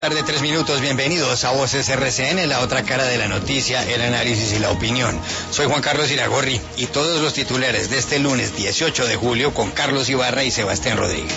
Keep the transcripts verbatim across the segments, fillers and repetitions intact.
Tarde tres minutos, bienvenidos a Voces R C N, la otra cara de la noticia, el análisis y la opinión. Soy Juan Carlos Iragorri y todos los titulares de este lunes dieciocho de julio con Carlos Ibarra y Sebastián Rodríguez.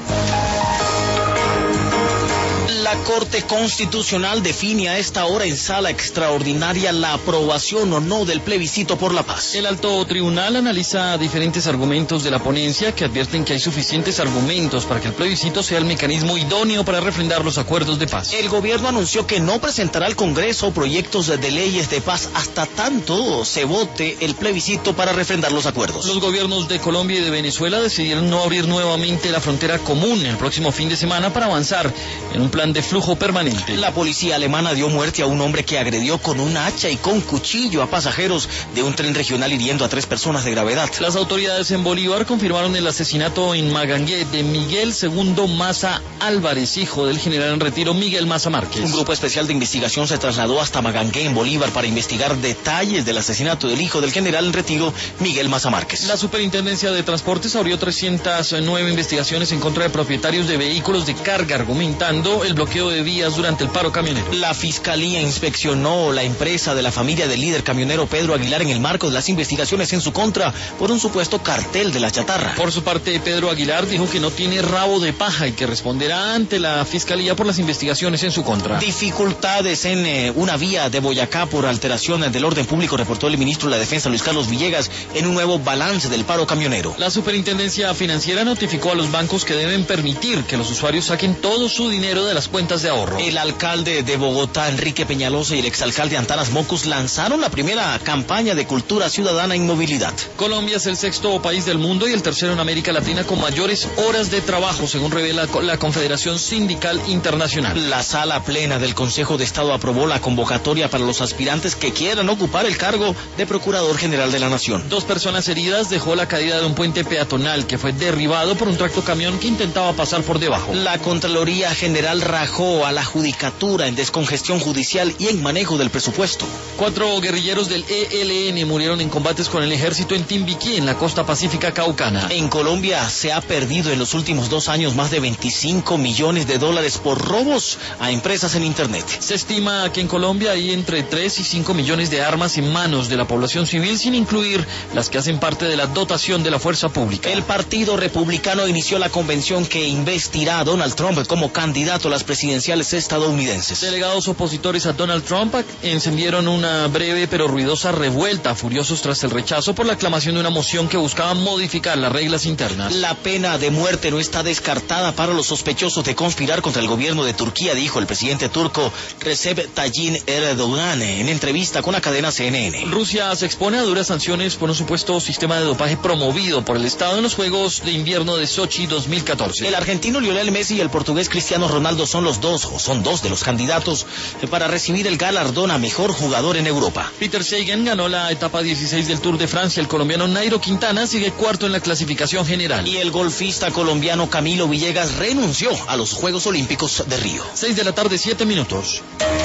La Corte Constitucional define a esta hora en sala extraordinaria la aprobación o no del plebiscito por la paz. El alto tribunal analiza diferentes argumentos de la ponencia que advierten que hay suficientes argumentos para que el plebiscito sea el mecanismo idóneo para refrendar los acuerdos de paz. El gobierno anunció que no presentará al Congreso proyectos de leyes de paz hasta tanto se vote el plebiscito para refrendar los acuerdos. Los gobiernos de Colombia y de Venezuela decidieron no abrir nuevamente la frontera común el próximo fin de semana para avanzar en un plan de flujo permanente. La policía alemana dio muerte a un hombre que agredió con un hacha y con cuchillo a pasajeros de un tren regional hiriendo a tres personas de gravedad. Las autoridades en Bolívar confirmaron el asesinato en Magangué de Miguel Segundo Maza Álvarez, hijo del general en retiro Miguel Maza Márquez. Un grupo especial de investigación se trasladó hasta Magangué en Bolívar para investigar detalles del asesinato del hijo del general en retiro Miguel Maza Márquez. La Superintendencia de Transportes abrió trescientas nueve investigaciones en contra de propietarios de vehículos de carga, argumentando el bloqueo de vías durante el paro camionero. La Fiscalía inspeccionó la empresa de la familia del líder camionero Pedro Aguilar en el marco de las investigaciones en su contra por un supuesto cartel de la chatarra. Por su parte, Pedro Aguilar dijo que no tiene rabo de paja y que responderá ante la Fiscalía por las investigaciones en su contra. Dificultades en eh, una vía de Boyacá por alteración del orden público, reportó el ministro de la Defensa Luis Carlos Villegas en un nuevo balance del paro camionero. La Superintendencia Financiera notificó a los bancos que deben permitir que los usuarios saquen todo su dinero de las cuentas de ahorro. El alcalde de Bogotá, Enrique Peñalosa, y el exalcalde Antanas Mocus lanzaron la primera campaña de cultura ciudadana en movilidad. Colombia es el sexto país del mundo y el tercero en América Latina con mayores horas de trabajo, según revela la Confederación Sindical Internacional. La sala plena del Consejo de Estado aprobó la convocatoria para los aspirantes que quieran ocupar el cargo de Procurador General de la Nación. Dos personas heridas dejó la caída de un puente peatonal que fue derribado por un tractocamión que intentaba pasar por debajo. La Contraloría General rajó a la Judicatura en descongestión judicial y en manejo del presupuesto. Cuatro guerrilleros del E L N murieron en combates con el ejército en Timbiquí, en la costa pacífica caucana. En Colombia se ha perdido en los últimos dos años más de veinticinco millones de dólares por robos a empresas en Internet. Se estima que en Colombia hay entre tres y cinco millones de armas en manos de la población civil, sin incluir las que hacen parte de la dotación de la fuerza pública. El Partido Republicano inició la convención que investirá a Donald Trump como candidato a las presidenciales estadounidenses. Delegados opositores a Donald Trump encendieron una breve pero ruidosa revuelta, furiosos tras el rechazo por la aclamación de una moción que buscaba modificar las reglas internas. La pena de muerte no está descartada para los sospechosos de conspirar contra el gobierno de Turquía, dijo el presidente turco Recep Tayyip Erdogan en entrevista con la cadena C N N. Rusia se expone a duras sanciones por un supuesto sistema de dopaje promovido por el Estado en los Juegos de Invierno de Sochi dos mil catorce. El argentino Lionel Messi y el portugués Cristiano Ronaldo son los dos, o son dos de los candidatos para recibir el galardón a mejor jugador en Europa. Peter Sagan ganó la etapa dieciséis del Tour de Francia. El colombiano Nairo Quintana sigue cuarto en la clasificación general. Y el golfista colombiano Camilo Villegas renunció a los Juegos Olímpicos de Río. Seis de la tarde, siete minutos.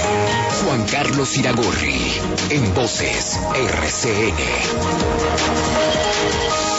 Juan Carlos Iragorri, en Voces R C N.